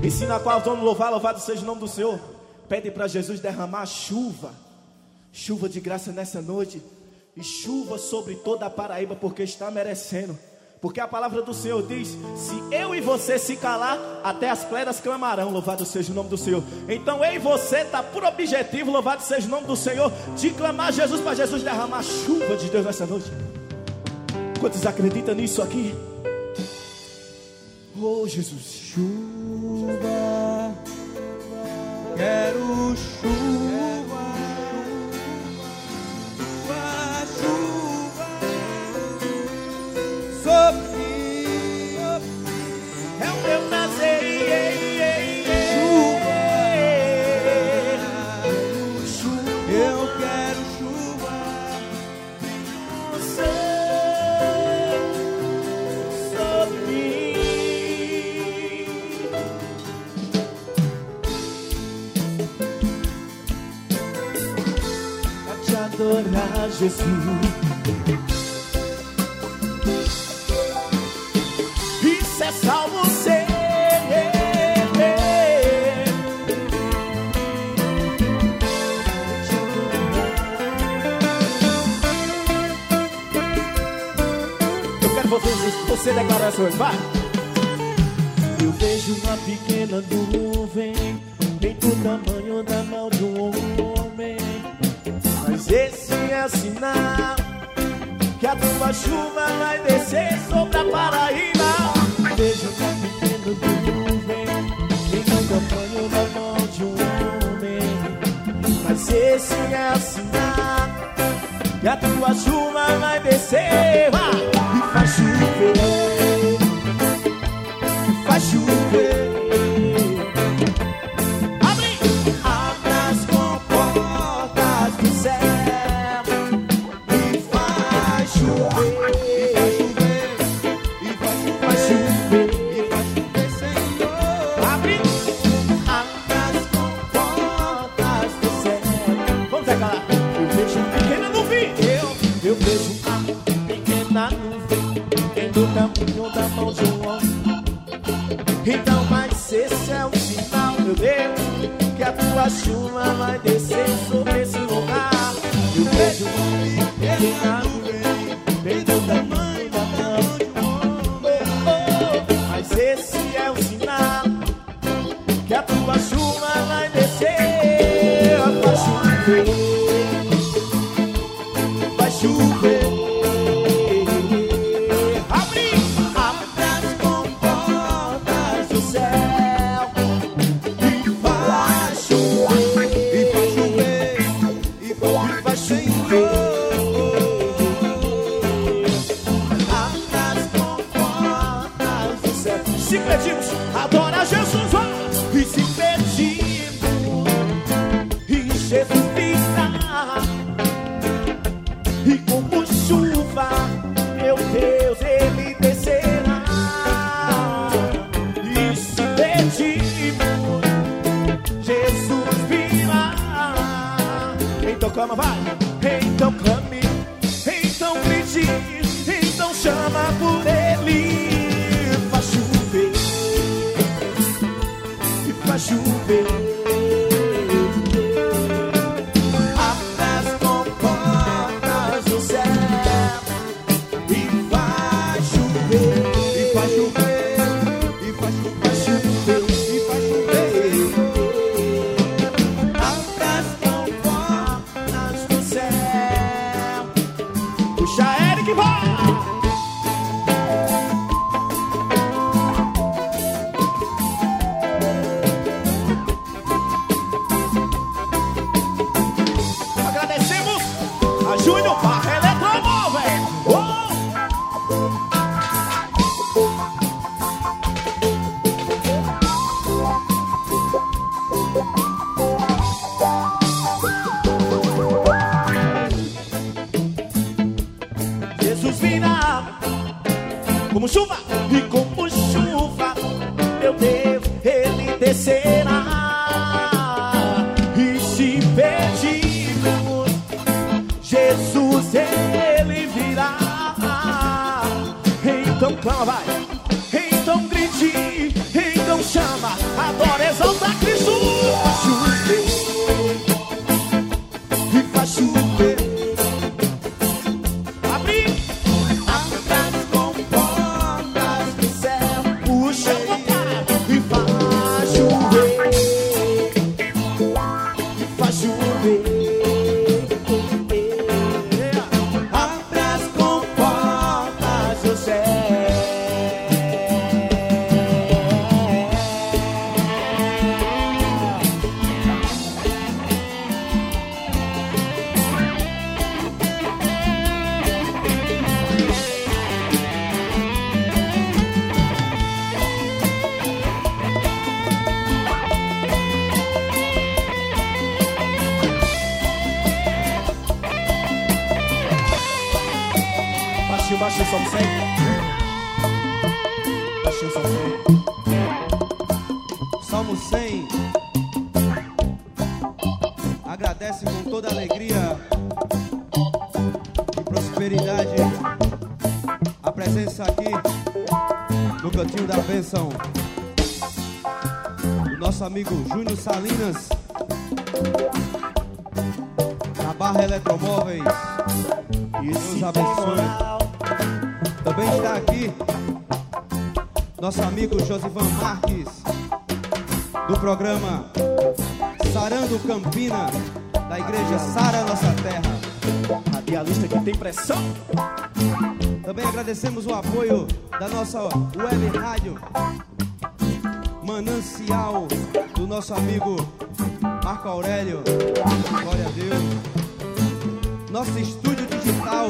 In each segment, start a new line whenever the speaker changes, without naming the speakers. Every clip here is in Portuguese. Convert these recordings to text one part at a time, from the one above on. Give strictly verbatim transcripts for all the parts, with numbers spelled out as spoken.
Ensina qual vamos louvar, louvado seja o nome do Senhor. Pede para Jesus derramar chuva, chuva de graça nessa noite, e chuva sobre toda a Paraíba, porque está merecendo. Porque a palavra do Senhor diz: se eu e você se calar, até as pedras clamarão. Louvado seja o nome do Senhor. Então eu e você está por objetivo, louvado seja o nome do Senhor, de clamar a Jesus, para Jesus derramar a chuva de Deus nessa noite. Quantos acreditam nisso aqui? Oh Jesus,
chuva, quero chuva, chuva, chuva sobre mim,
é o meu prazer.
Chuva, eu quero chuva,
você sobre mim. Pra te adorar, Jesus. Isso é salvo ser. Eu quero você, você declarações, vai. Eu vejo uma pequena nuvem em do tamanho da mão de um homem, mas esse é o sinal que a tua chuva vai descer sobre a Paraíba. Vejo uma pequena nuvem em do tamanho da mão de um homem, mas esse é o sinal que a tua chuva vai descer, vai, e faz chover, e faz chover. Abre, abre as comportas do céu e faz chover,
e vai chover,
e faz chover,
e vai chover, Senhor.
abre, abre as comportas do céu. Vamos declarar. Eu vejo uma pequena nuvem, eu, eu vejo uma pequena nuvem em do tamanho da mão de um homem. Então, mas esse é o sinal, meu Deus, que a tua chuva vai descer sobre esse lugar. Eu vejo uma pequena nuvem em do tamanho da mão de um homem. Oh, oh, mas esse é o sinal que a tua chuva vai descer. Vai chover, vai chover. Abre, abre as comportas do céu e vai chover,
E vai chover, e vai
vai chover. Abre as comportas do céu. Se pedimos, adora Jesus, vai. E se pedimos, e Jesus virá, e como chuva, meu Deus, ele descerá. E se pedimos, Jesus virá. Então clama, vai. Então clame, então grite, então chama por ele. Faz chover, e faz chover. Abre as comportas do céu e vai chover,
e vai chover, e vai
vai
chover,
chover,
e vai chover.
abre as comportas do céu. Puxa Eric, vai! Agradecemos a Júnior Barra Eletromóvel. Oh! Jesus virá como chuva, e como chuva, meu Deus, ele descerá. E se pedimos, Jesus, ele virá. Então clama, vai. Então grite, então chama, adora. cem. Baixinho São cem.
Salmo cem. Agradece com toda alegria e prosperidade a presença aqui no cantinho da bênção do nosso amigo Júnior Salinas, da Barra Eletromóveis. E Deus abençoe. Também está aqui nosso amigo Josivan Marques, do programa Sarando Campina, da igreja Sara Nossa Terra.
Radialista que tem pressão.
Também agradecemos o apoio da nossa web rádio Manancial, do nosso amigo Marco Aurélio. Glória a Deus. Nosso estúdio digital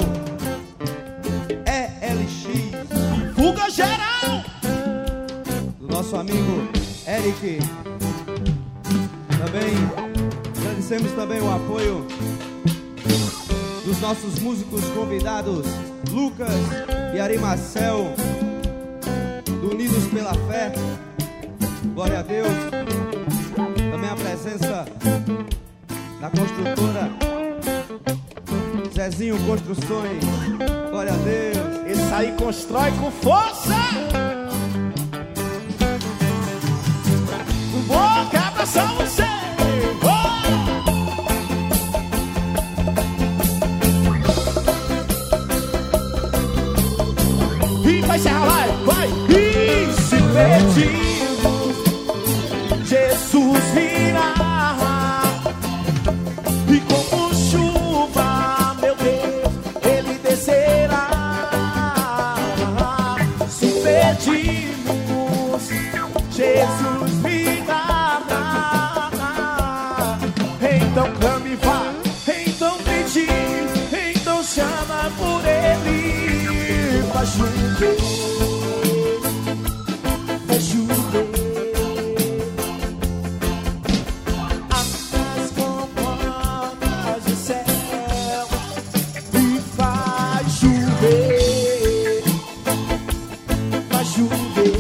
E L X.
Fuga geral.
Do nosso amigo Eric. Também agradecemos também o apoio dos nossos músicos convidados Lucas e Ari Marcel, do Unidos pela Fé. Glória a Deus. Também a presença da construtora Zezinho Construções. Glória a Deus.
Esse aí constrói com força. Boca pra São você. E vai encerrar, vai, vai. E se pedimos, Jesus virá. E como chuva, meu Deus, Ele descerá. Se pedimos, Jesus virá. Então clame e vá, então pedi, então chama por Ele. Vai chover, vai chover. Abre as comportas do céu e vai chover, vai chover.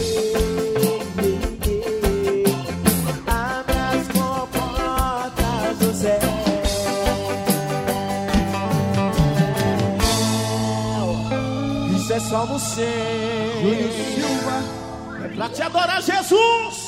Abre as comportas do céu. Isso é Salmo cem.
Júnior Silva.
É pra te adorar, Jesus.